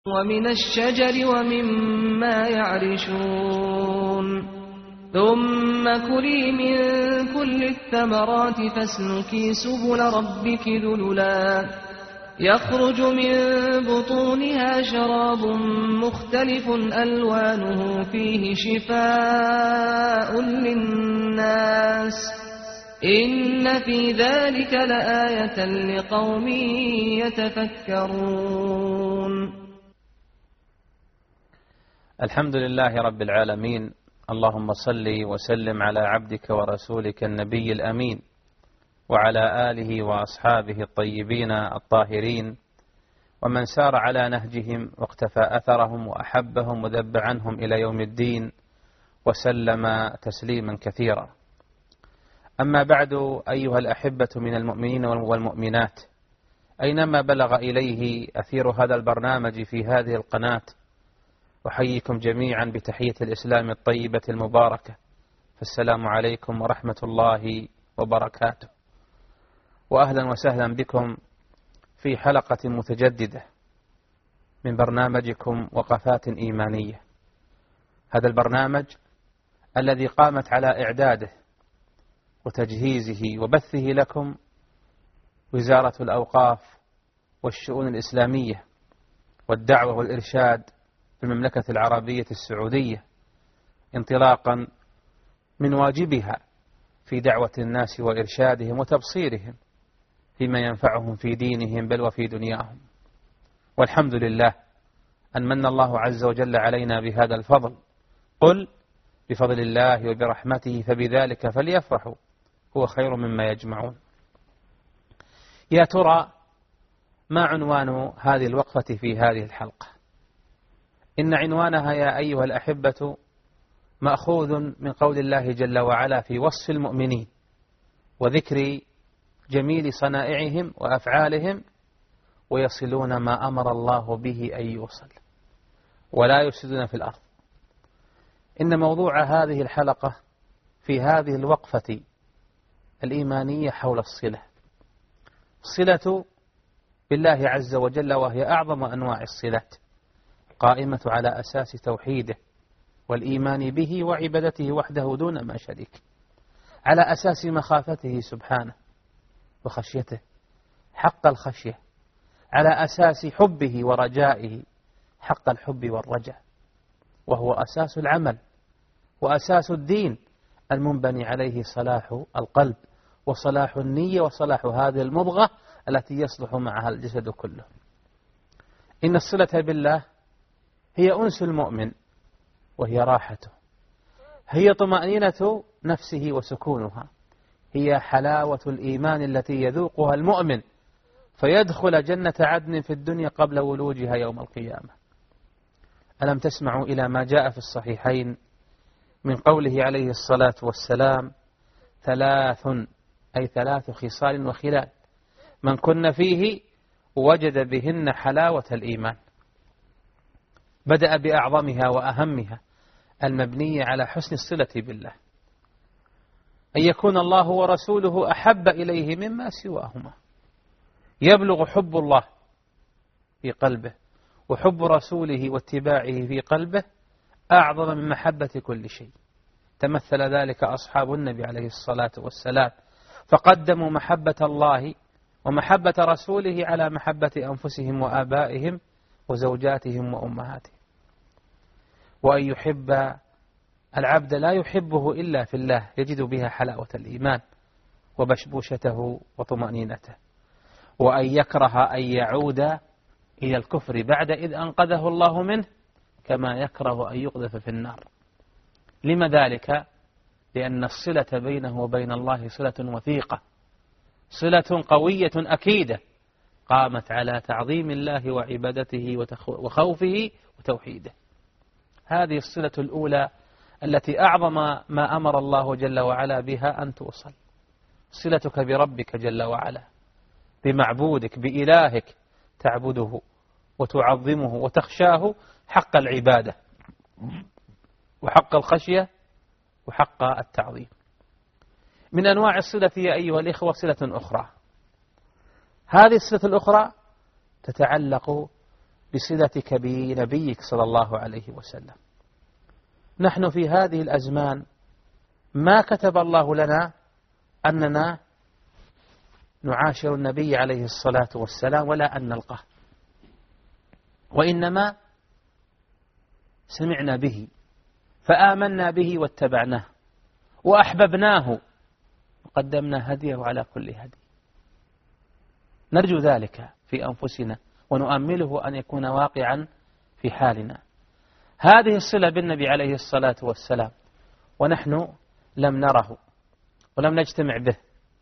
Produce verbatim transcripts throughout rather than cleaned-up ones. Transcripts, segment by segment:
ومن الشجر ومما يعرشون ثم كلي من كل الثمرات فاسلكي سبل ربك ذللا يخرج من بطونها شراب مختلف ألوانه فيه شفاء للناس إن في ذلك لآية لقوم يتفكرون. الحمد لله رب العالمين، اللهم صل وسلم على عبدك ورسولك النبي الأمين وعلى آله وأصحابه الطيبين الطاهرين ومن سار على نهجهم واقتفى أثرهم وأحبهم وذب عنهم إلى يوم الدين وسلم تسليما كثيرا. أما بعد، أيها الأحبة من المؤمنين والمؤمنات، أينما بلغ إليه أثير هذا البرنامج في هذه القناة، أحييكم جميعا بتحية الإسلام الطيبة المباركة، فالسلام عليكم ورحمة الله وبركاته، وأهلا وسهلا بكم في حلقة متجددة من برنامجكم وقفات إيمانية. هذا البرنامج الذي قامت على إعداده وتجهيزه وبثه لكم وزارة الأوقاف والشؤون الإسلامية والدعوة والإرشاد في المملكة العربية السعودية، انطلاقا من واجبها في دعوة الناس وإرشادهم وتبصيرهم فيما ينفعهم في دينهم بل وفي دنياهم. والحمد لله أن من الله عز وجل علينا بهذا الفضل. قل بفضل الله وبرحمته فبذلك فليفرحوا هو خير مما يجمعون. يا ترى ما عنوان هذه الوقفة في هذه الحلقة؟ إن عنوانها يا أيها الأحبة مأخوذ من قول الله جل وعلا في وصف المؤمنين وذكر جميل صنائعهم وأفعالهم: ويصلون ما أمر الله به أن يوصل ولا يفسدون في الأرض. إن موضوع هذه الحلقة في هذه الوقفة الإيمانية حول الصلة، الصلة بالله عز وجل، وهي أعظم أنواع الصلات، قائمة على أساس توحيده والإيمان به وعبادته وحده دون ما شريك، على أساس مخافته سبحانه وخشيته حق الخشية، على أساس حبه ورجائه حق الحب والرجاء، وهو أساس العمل وأساس الدين المنبني عليه صلاح القلب وصلاح النية وصلاح هذه المضغة التي يصلح معها الجسد كله. إن الصلة بالله هي أنس المؤمن وهي راحته، هي طمأنينة نفسه وسكونها، هي حلاوة الإيمان التي يذوقها المؤمن فيدخل جنة عدن في الدنيا قبل ولوجها يوم القيامة. ألم تسمعوا إلى ما جاء في الصحيحين من قوله عليه الصلاة والسلام: ثلاث، أي ثلاث خصال وخلال، من كن فيه وجد بهن حلاوة الإيمان. بدأ بأعظمها وأهمها المبنية على حسن الصلة بالله، أن يكون الله ورسوله أحب إليه مما سواهما، يبلغ حب الله في قلبه وحب رسوله واتباعه في قلبه أعظم من محبة كل شيء. تمثل ذلك أصحاب النبي عليه الصلاة والسلام، فقدموا محبة الله ومحبة رسوله على محبة أنفسهم وآبائهم وزوجاتهم وأمهاتهم. وأن يحب العبد لا يحبه إلا في الله يجد بها حلاوة الإيمان وبشبوشته وطمأنينته، وأن يكره أن يعود إلى الكفر بعد إذ أنقذه الله منه كما يكره أن يقذف في النار. لما ذلك؟ لأن الصلة بينه وبين الله صلة وثيقة، صلة قوية أكيدة قامت على تعظيم الله وعبادته وخوفه وتوحيده. هذه الصلة الأولى التي أعظم ما أمر الله جل وعلا بها أن توصل، صلتك بربك جل وعلا، بمعبودك بإلهك، تعبده وتعظمه وتخشاه حق العبادة وحق الخشية وحق التعظيم. من أنواع الصلة يا أيها الإخوة صلة أخرى، هذه الصلة الأخرى تتعلق بصلتك بنبيك صلى الله عليه وسلم. نحن في هذه الأزمان ما كتب الله لنا أننا نعاشر النبي عليه الصلاة والسلام ولا أن نلقاه، وإنما سمعنا به فآمنا به واتبعناه وأحببناه وقدمنا هديه على كل هدي. نرجو ذلك في أنفسنا ونؤمله أن يكون واقعا في حالنا. هذه الصلة بالنبي عليه الصلاة والسلام ونحن لم نره ولم نجتمع به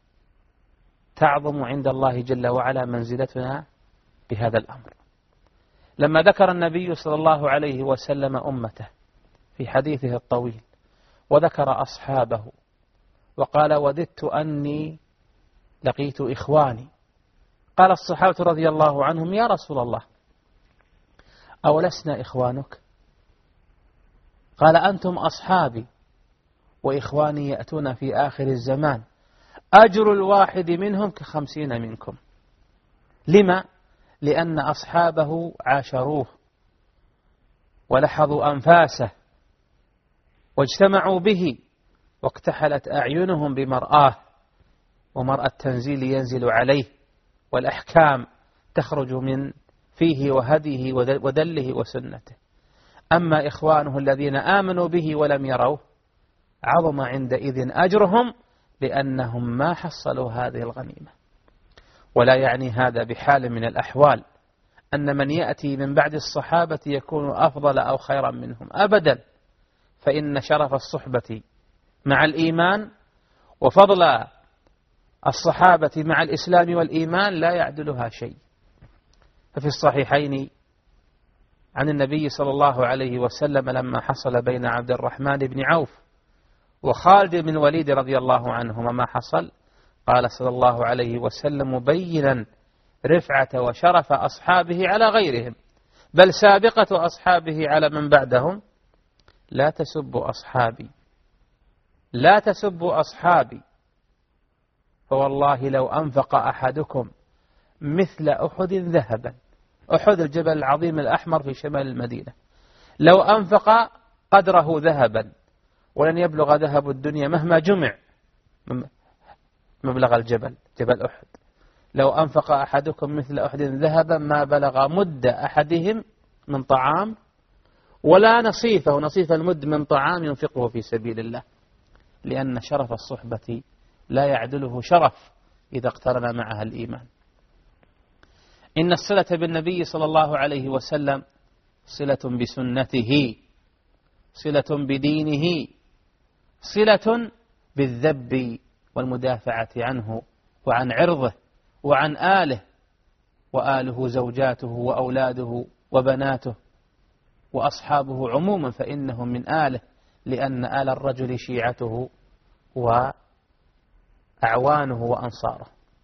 تعظم عند الله جل وعلا منزلتنا بهذا الأمر. لما ذكر النبي صلى الله عليه وسلم أمته في حديثه الطويل وذكر أصحابه وقال وددت أني لقيت إخواني، قال الصحابة رضي الله عنهم يا رسول الله أولسنا إخوانك؟ قال أنتم أصحابي وإخواني يأتون في آخر الزمان أجر الواحد منهم كخمسين منكم. لما؟ لأن أصحابه عاشروه ولحظوا أنفاسه واجتمعوا به واكتحلت أعينهم بمرآه، ومرأى التنزيل ينزل عليه والأحكام تخرج من فيه وهديه ودله وسنته. أما إخوانه الذين آمنوا به ولم يروه عظم عندئذ أجرهم لأنهم ما حصلوا هذه الغنيمة. ولا يعني هذا بحال من الأحوال أن من يأتي من بعد الصحابة يكون أفضل أو خيرا منهم أبدا، فإن شرف الصحبة مع الإيمان وفضل الصحابة مع الإسلام والإيمان لا يعدلها شيء. ففي الصحيحين عن النبي صلى الله عليه وسلم لما حصل بين عبد الرحمن بن عوف وخالد بن الوليد رضي الله عنهما ما حصل، قال صلى الله عليه وسلم مبينا رفعة وشرف أصحابه على غيرهم، بل سابقة أصحابه على من بعدهم: لا تسبوا أصحابي لا تسبوا أصحابي فوالله لو أنفق أحدكم مثل أحد ذهبا، أحد الجبل العظيم الأحمر في شمال المدينة، لو أنفق قدره ذهبا ولن يبلغ ذهب الدنيا مهما جمع مبلغ الجبل جبل أحد، لو أنفق أحدكم مثل أحد ذهبا ما بلغ مد أحدهم من طعام ولا نصيفه نصيف المد من طعام ينفقه في سبيل الله، لأن شرف الصحبة لا يعدله شرف إذا اقترن معها الإيمان. إن الصلة بالنبي صلى الله عليه وسلم صلة بسنته، صلة بدينه، صلة بالذب والمدافعة عنه وعن عرضه وعن آله، وآله زوجاته وأولاده وبناته وأصحابه عموما فإنهم من آله، لأن آل الرجل شيعته وأعوانه وأنصاره.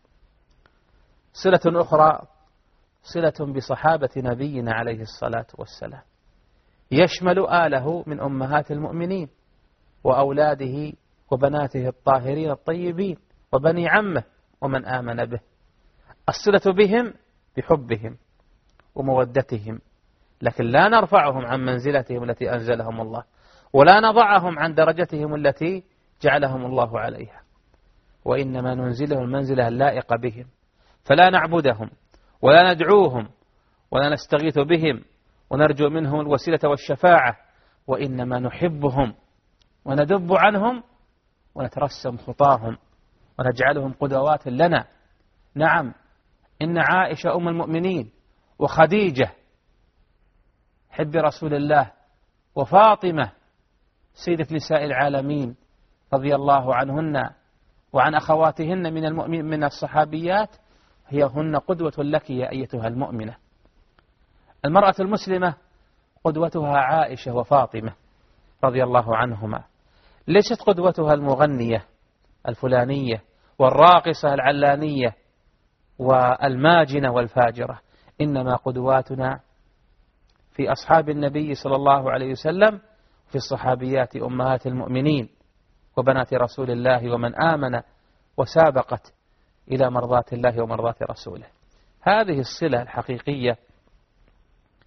صلة أخرى صلة بصحابة نبينا عليه الصلاة والسلام، يشمل آله من أمهات المؤمنين وأولاده وبناته الطاهرين الطيبين وبني عمه ومن آمن به. الصلة بهم بحبهم ومودتهم، لكن لا نرفعهم عن منزلتهم التي أنزلهم الله، ولا نضعهم عن درجتهم التي جعلهم الله عليها، وإنما ننزلهم المنزلة اللائقة بهم، فلا نعبدهم ولا ندعوهم ولا نستغيث بهم ونرجو منهم الوسيلة والشفاعة، وإنما نحبهم وندب عنهم ونترسم خطاهم ونجعلهم قدوات لنا. نعم، إن عائشة أم المؤمنين وخديجة حب رسول الله وفاطمة سيدة نساء العالمين رضي الله عنهن وعن أخواتهن من المؤمن من الصحابيات هي هن قدوة لك يا أيتها المؤمنة. المرأة المسلمة قدوتها عائشة وفاطمة رضي الله عنهما، ليست قدوتها المغنية الفلانية والراقصة العلانية والماجنة والفاجرة، إنما قدواتنا في أصحاب النبي صلى الله عليه وسلم في الصحابيات أمهات المؤمنين وبنات رسول الله ومن آمن وسابقت إلى مرضاة الله ومرضاة رسوله. هذه الصلة الحقيقية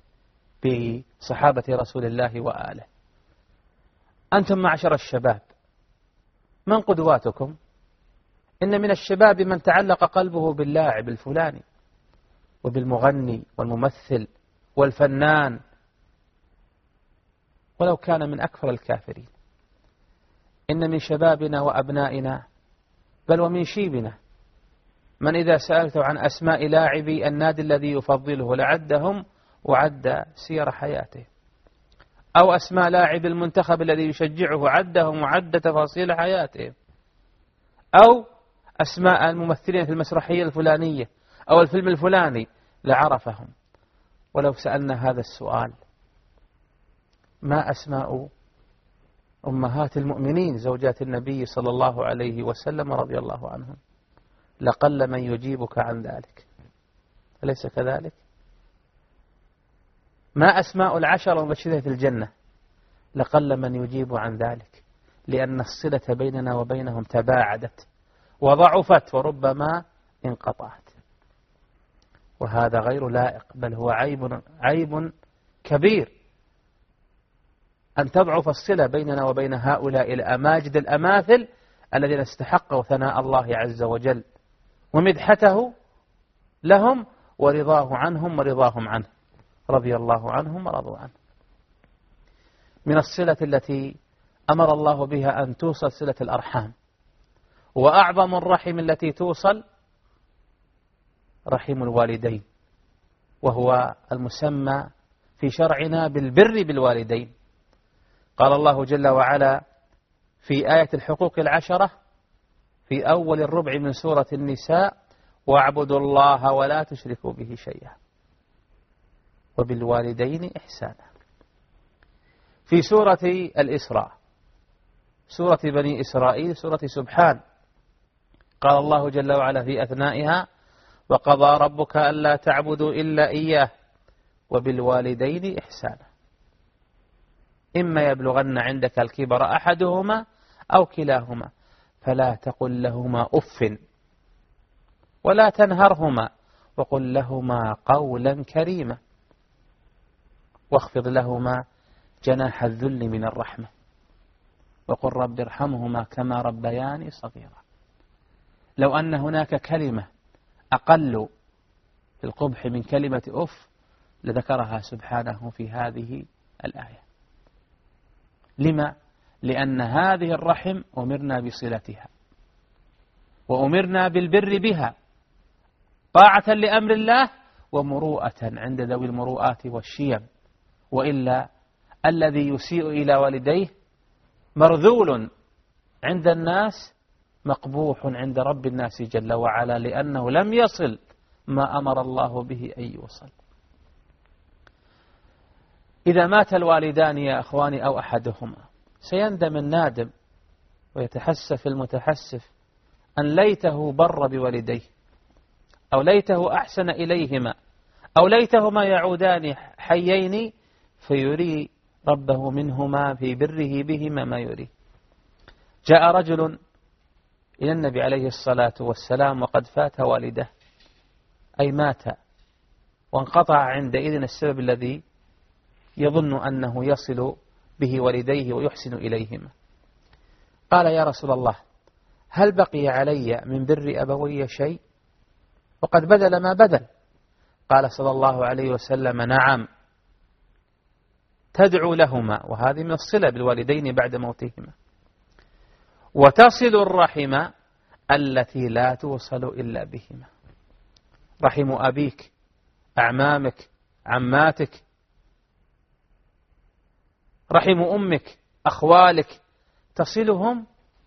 بصحابة رسول الله وآله. أنتم معشر الشباب من قدواتكم؟ إن من الشباب من تعلق قلبه باللاعب الفلاني وبالمغني والممثل والفنان ولو كان من أكثر الكافرين. إن من شبابنا وأبنائنا بل ومن شيبنا من إذا سألته عن أسماء لاعبي النادي الذي يفضله لعدهم وعد سير حياته، أو أسماء لاعب المنتخب الذي يشجعه عدهم وعد تفاصيل حياته، أو أسماء الممثلين في المسرحية الفلانية أو الفيلم الفلاني لعرفهم. ولو سألنا هذا السؤال ما أسماء أمهات المؤمنين زوجات النبي صلى الله عليه وسلم رضي الله عنهم لقل من يجيبك عن ذلك، أليس كذلك؟ ما أسماء العشر المبشرين في الجنة لقل من يجيب عن ذلك، لأن الصلة بيننا وبينهم تباعدت وضعفت وربما انقطعت، وهذا غير لائق بل هو عيب عيب كبير أن تضعف الصلة بيننا وبين هؤلاء الأماجد الأماثل الذين استحقوا ثناء الله عز وجل ومدحته لهم ورضاه عنهم ورضاهم عنه، رضي الله عنهم ورضوا عنه. من الصلة التي أمر الله بها أن توصل صلة الأرحام، وأعظم الرحم التي توصل رحم الوالدين، وهو المسمى في شرعنا بالبر بالوالدين. قال الله جل وعلا في آية الحقوق العشرة في أول الربع من سورة النساء: واعبدوا الله ولا تشركوا به شيئا وبالوالدين إحسانا. في سورة الإسراء سورة بني إسرائيل سورة سبحان قال الله جل وعلا في أثنائها: وقضى ربك ألا تعبدوا إلا إياه وبالوالدين إحسانا إما يبلغن عندك الكبر أحدهما أو كلاهما فلا تقل لهما أف ولا تنهرهما وقل لهما قولا كريما واخفض لهما جناح الذل من الرحمة وقل رب ارحمهما كما ربياني صغيرا. لو أن هناك كلمة أقل في القبح من كلمة أف لذكرها سبحانه في هذه الآية. لما؟ لأن هذه الرحم أمرنا بصلتها وأمرنا بالبر بها طاعة لأمر الله ومروءة عند ذوي المروءات والشيم، وإلا الذي يسيء إلى والديه مرذول عند الناس مقبوح عند رب الناس جل وعلا، لأنه لم يصل ما أمر الله به أن يوصل. إذا مات الوالدان يا أخواني أو أحدهما سيندم النادم ويتحسف المتحسف أن ليته بر بوالديه، أو ليته أحسن إليهما، أو ليتهما يعودان حيين فيري ربه منهما في بره بهما ما يري. جاء رجل إلى النبي عليه الصلاة والسلام وقد فات والده، أي مات وانقطع عندئذ السبب الذي يظن أنه يصل به والديه ويحسن إليهما. قال: يا رسول الله، هل بقي علي من بر أبوي شيء؟ وقد بدل ما بدل. قال صلى الله عليه وسلم: نعم، تدعو لهما، وهذه من الصلة بالوالدين بعد موتهما، وتصل الرحم التي لا توصل إلا بهما، رحم أبيك، أعمامك، عماتك، رحم أمك، أخوالك، تصلهم،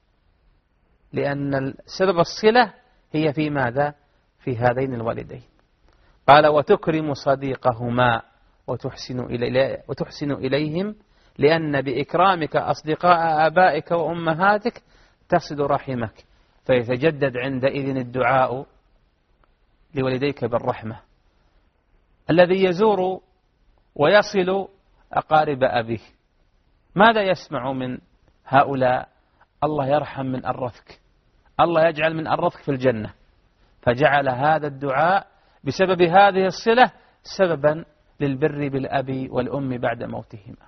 لأن سبب الصلة هي في ماذا؟ في هذين الوالدين. قال: وتكرم صديقهما وتحسن إلي وتحسن إليهم، لأن بإكرامك أصدقاء آبائك وأمهاتك تصل رحمك، فيتجدد عندئذ الدعاء لوالديك بالرحمة. الذي يزور ويصل أقارب أبيه ماذا يسمع من هؤلاء؟ الله يرحم من أرثك، الله يجعل من أرثك في الجنة، فجعل هذا الدعاء بسبب هذه الصلة سببا للبر بالأب والأم بعد موتهما.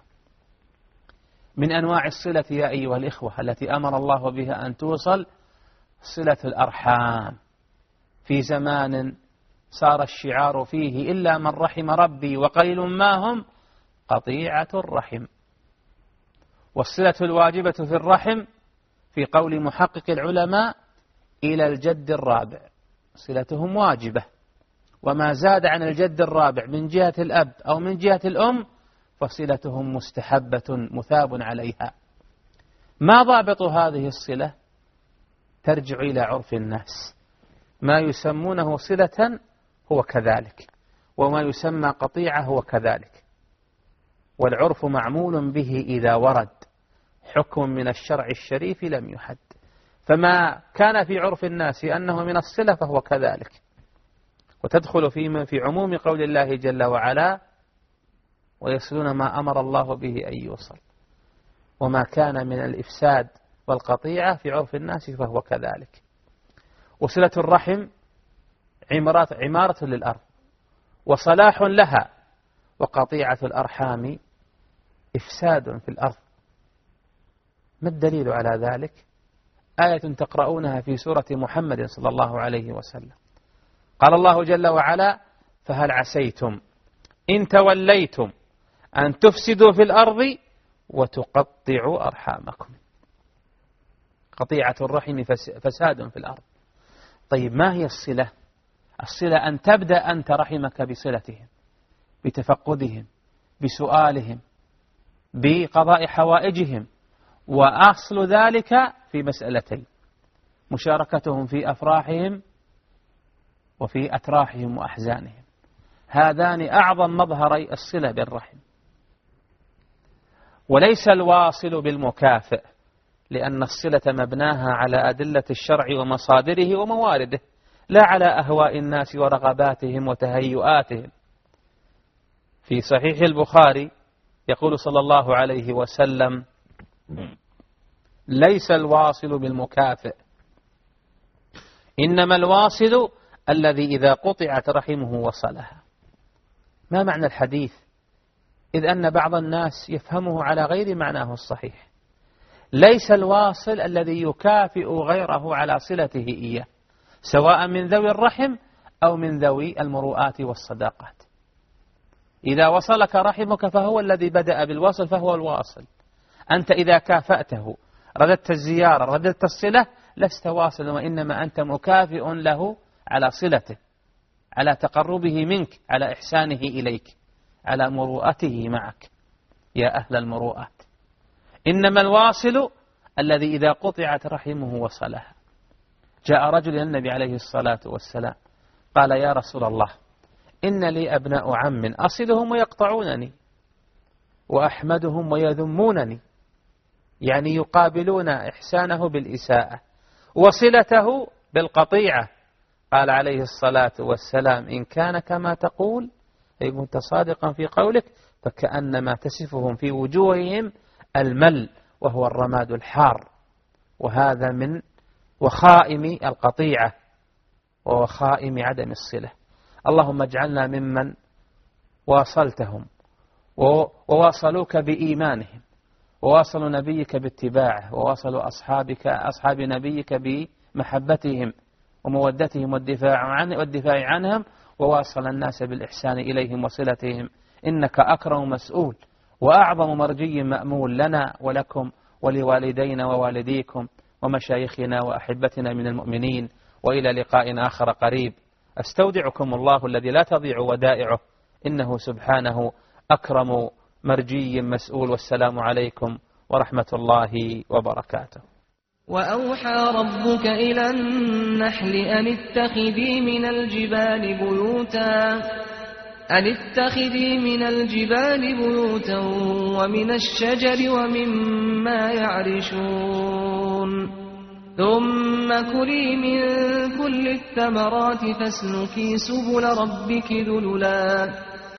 من أنواع الصلة يا أيها الإخوة التي أمر الله بها أن توصل صلة الأرحام، في زمان صار الشعار فيه إلا من رحم ربي وقليل ما هم قطيعة الرحم. والصلة الواجبة في الرحم في قول محقق العلماء إلى الجد الرابع، صلتهم واجبة، وما زاد عن الجد الرابع من جهة الأب أو من جهة الأم فصلتهم مستحبة مثاب عليها. ما ضابط هذه الصلة؟ ترجع إلى عرف الناس، ما يسمونه صلة هو كذلك، وما يسمى قطيعة هو كذلك، والعرف معمول به إذا ورد حكم من الشرع الشريف لم يحد. فما كان في عرف الناس أنه من الصلة فهو كذلك، وتدخل في في عموم قول الله جل وعلا ويصلون ما أمر الله به أن يوصل. وما كان من الإفساد والقطيعة في عرف الناس فهو كذلك. وصلة الرحم عمارة, عمارة للأرض وصلاح لها، وقطيعة الأرحام إفساد في الأرض. ما الدليل على ذلك؟ آية تقرؤونها في سورة محمد صلى الله عليه وسلم. قال الله جل وعلا فهل عسيتم إن توليتم أن تفسدوا في الأرض وتقطعوا أرحامكم. قطيعة الرحم فساد في الأرض. طيب ما هي الصلة؟ الصلة أن تبدأ أنت رحمك بصلتهم، بتفقدهم، بسؤالهم، بقضاء حوائجهم. وأصل ذلك في مسألتين: مشاركتهم في أفراحهم وفي أتراحهم وأحزانهم. هذان أعظم مظهري الصلة بالرحم. وليس الواصل بالمكافئ، لأن الصلة مبناها على أدلة الشرع ومصادره وموارده، لا على أهواء الناس ورغباتهم وتهيؤاتهم. في صحيح البخاري يقول صلى الله عليه وسلم ليس الواصل بالمكافئ، إنما الواصل الذي إذا قطعت رحمه وصلها. ما معنى الحديث؟ إذ أن بعض الناس يفهمه على غير معناه الصحيح. ليس الواصل الذي يكافئ غيره على صلته إياه، سواء من ذوي الرحم أو من ذوي المروءات والصداقات. إذا وصلك رحمك فهو الذي بدأ بالوصل فهو الواصل. أنت إذا كافأته، رددت الزيارة، رددت الصلة، لست واصلا، وإنما أنت مكافئ له على صلته، على تقربه منك، على إحسانه إليك، على مروءته معك يا أهل المروءات. إنما الواصل الذي إذا قطعت رحمه وصلها. جاء رجل إلى النبي عليه الصلاة والسلام قال يا رسول الله إن لي أبناء عم أصلهم ويقطعونني وأحمدهم ويذمونني، يعني يقابلون إحسانه بالإساءة وصلته بالقطيعة. قال عليه الصلاة والسلام إن كان كما تقول، أي كنت صادقا في قولك، فكأنما تسفهم في وجوههم المل وهو الرماد الحار. وهذا من وخائم القطيعة ووخائم عدم الصلة. اللهم اجعلنا ممن واصلتهم وواصلوك بإيمانهم، وواصلوا نبيك باتباعه، وواصلوا أصحابك أصحاب نبيك بمحبتهم ومودتهم والدفاع عنه والدفاع عنهم، وواصل الناس بالإحسان إليهم وصلتهم. إنك أكرم مسؤول وأعظم مرجي مأمول لنا ولكم ولوالدينا ووالديكم ومشايخنا وأحبتنا من المؤمنين. وإلى لقاء آخر قريب. أستودعكم الله الذي لا تضيع ودائعه، إنه سبحانه أكرم مرجي مسؤول. والسلام عليكم ورحمة الله وبركاته. وأوحى ربك إلى النحل أن اتخذي من الجبال بيوتا أن اتخذي من الجبال بيوتا ومن الشجر ومما يعرشون ثم كلي من كل الثمرات فاسلكي سبل ربك ذللا